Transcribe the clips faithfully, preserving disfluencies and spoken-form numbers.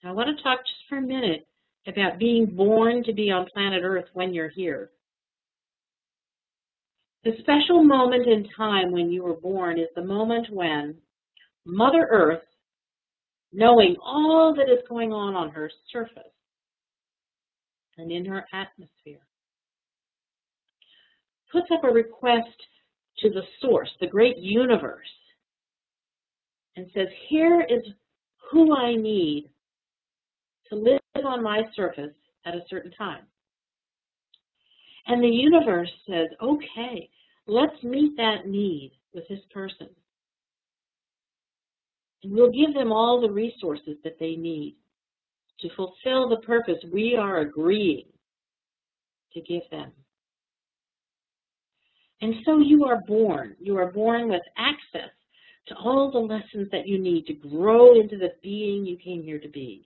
I want to talk just for a minute about being born to be on planet Earth when you're here. The special moment in time when you were born is the moment when Mother Earth, knowing all that is going on on her surface and in her atmosphere, puts up a request to the source, the great universe, and says, here is who I need to live on my surface at a certain time. And the universe says, okay, let's meet that need with this person. And we'll give them all the resources that they need to fulfill the purpose we are agreeing to give them. And so you are born. You are born with access to all the lessons that you need to grow into the being you came here to be.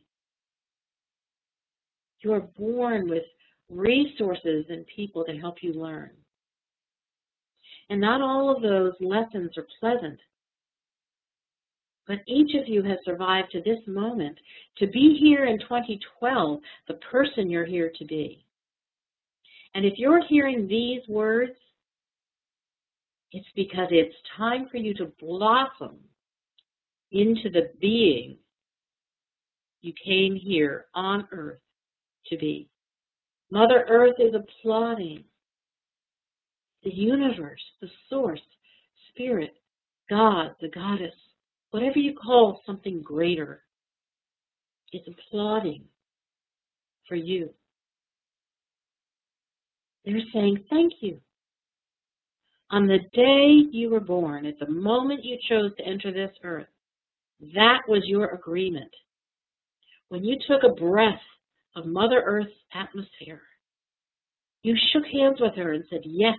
You are born with resources and people to help you learn. And not all of those lessons are pleasant, but each of you has survived to this moment to be here in twenty twelve, the person you're here to be. And if you're hearing these words, it's because it's time for you to blossom into the being you came here on Earth to be. Mother Earth is applauding. The universe, the source, spirit, God, the goddess, whatever you call something greater, is applauding for you. They're saying thank you. On the day you were born, at the moment you chose to enter this earth, that was your agreement. When you took a breath of Mother Earth's atmosphere, you shook hands with her and said, yes,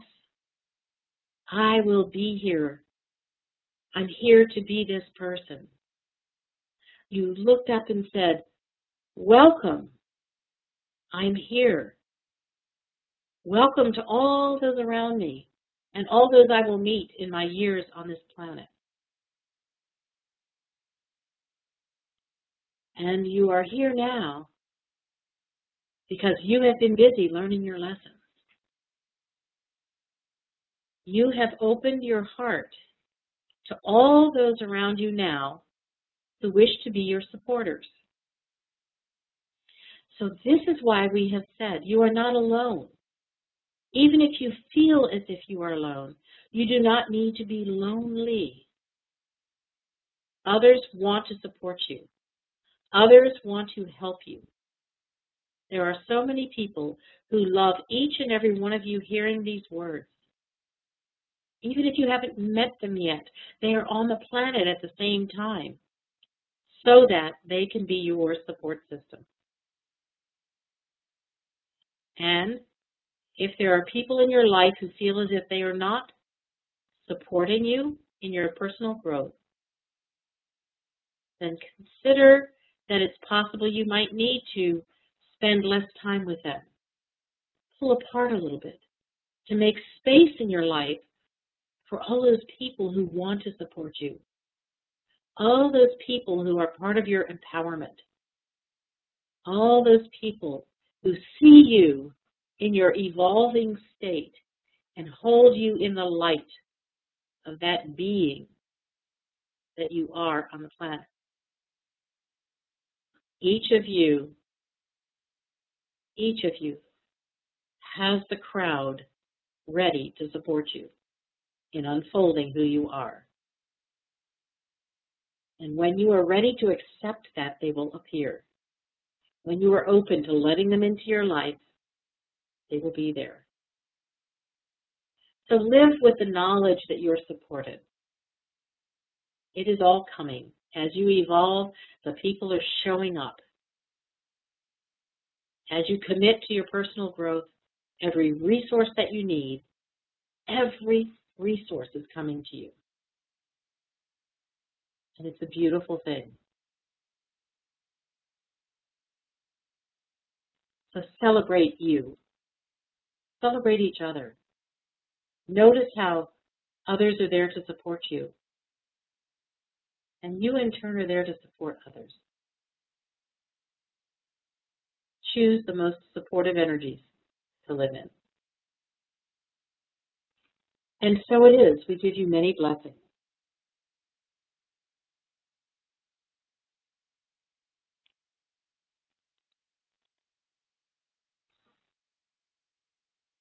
I will be here. I'm here to be this person. You looked up and said, welcome, I'm here. Welcome to all those around me and all those I will meet in my years on this planet. And you are here now because you have been busy learning your lessons. You have opened your heart to all those around you now who wish to be your supporters. So this is why we have said you are not alone. Even if you feel as if you are alone, you do not need to be lonely. Others want to support you. Others want to help you. There are so many people who love each and every one of you hearing these words. Even if you haven't met them yet, they are on the planet at the same time so that they can be your support system. And if there are people in your life who feel as if they are not supporting you in your personal growth, then consider that it's possible you might need to spend less time with them. Pull apart a little bit to make space in your life for all those people who want to support you, all those people who are part of your empowerment, all those people who see you in your evolving state and hold you in the light of that being that you are on the planet. Each of you, each of you has the crowd ready to support you in unfolding who you are. And when you are ready to accept that, they will appear. When you are open to letting them into your life, they will be there. So live with the knowledge that you're supported. It is all coming. As you evolve, the people are showing up. As you commit to your personal growth, every resource that you need, every resource is coming to you. And it's a beautiful thing. So celebrate you. Celebrate each other. Notice how others are there to support you. And you in turn are there to support others. choose the most supportive energies to live in. And so it is. We give you many blessings.